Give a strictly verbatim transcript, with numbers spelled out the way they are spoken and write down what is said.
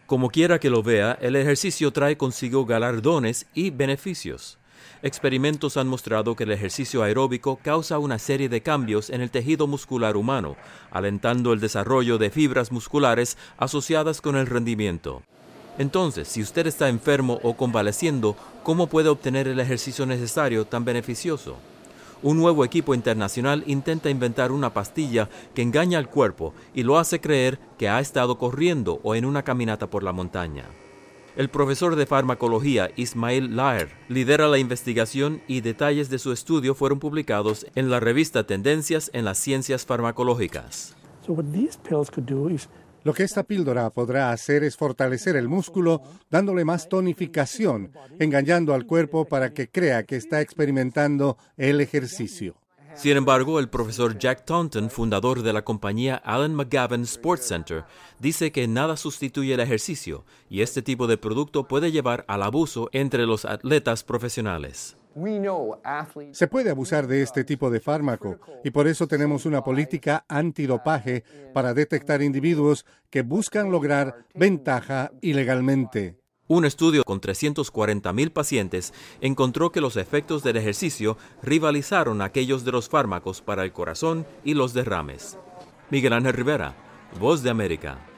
Como quiera que lo vea, el ejercicio trae consigo galardones y beneficios. Experimentos han mostrado que el ejercicio aeróbico causa una serie de cambios en el tejido muscular humano, alentando el desarrollo de fibras musculares asociadas con el rendimiento. Entonces, si usted está enfermo o convaleciendo, ¿cómo puede obtener el ejercicio necesario tan beneficioso? Un nuevo equipo internacional intenta inventar una pastilla que engaña al cuerpo y lo hace creer que ha estado corriendo o en una caminata por la montaña. El profesor de farmacología Ismail Laher lidera la investigación y detalles de su estudio fueron publicados en la revista Tendencias en las Ciencias Farmacológicas. Lo que esta píldora podrá hacer es fortalecer el músculo, dándole más tonificación, engañando al cuerpo para que crea que está experimentando el ejercicio. Sin embargo, el profesor Jack Taunton, fundador de la compañía Allen McGavin Sports Center, dice que nada sustituye el ejercicio y este tipo de producto puede llevar al abuso entre los atletas profesionales. Se puede abusar de este tipo de fármaco y por eso tenemos una política antidopaje para detectar individuos que buscan lograr ventaja ilegalmente. Un estudio con trescientos cuarenta mil pacientes encontró que los efectos del ejercicio rivalizaron aquellos de los fármacos para el corazón y los derrames. Miguel Ángel Rivera, Voz de América.